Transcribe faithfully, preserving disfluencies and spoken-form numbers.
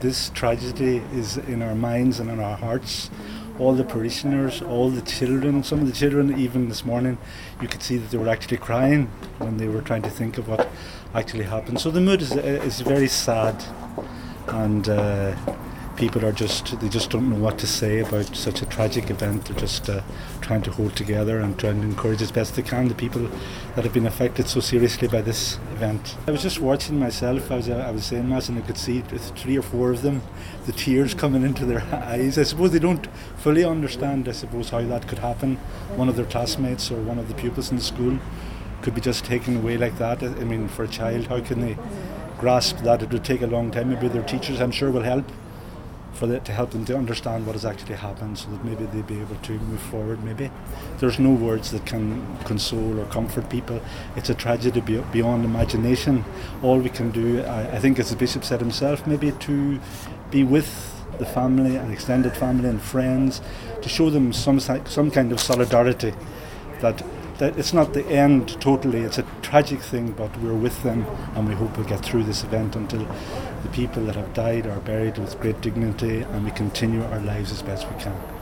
This tragedy is in our minds and in our hearts. All the parishioners, all the children, some of the children even this morning, you could see that they were actually crying when they were trying to think of what actually happened. So the mood is, is very sad, and uh, people are just, they just don't know what to say about such a tragic event. They're just uh, trying to hold together and trying to encourage as best they can the people that have been affected so seriously by this event. I was just watching myself. I was, uh, I was saying Mass, and I could see three or four of them, the tears coming into their eyes. I suppose they don't fully understand, I suppose, how that could happen. One of their classmates or one of the pupils in the school could be just taken away like that. I mean, for a child, how can they grasp that? It would take a long time. Maybe their teachers, I'm sure, will help for that, to help them to understand what has actually happened, so that maybe they'll be able to move forward. Maybe there's no words that can console or comfort people. It's a tragedy be- beyond imagination. All we can do, I, I think, as the Bishop said himself, maybe to be with the family and extended family and friends, to show them some some kind of solidarity, that that it's not the end totally. It's a tragic thing, but we're with them, and we hope we'll get through this event until the people that have died are buried with great dignity, and we continue our lives as best we can.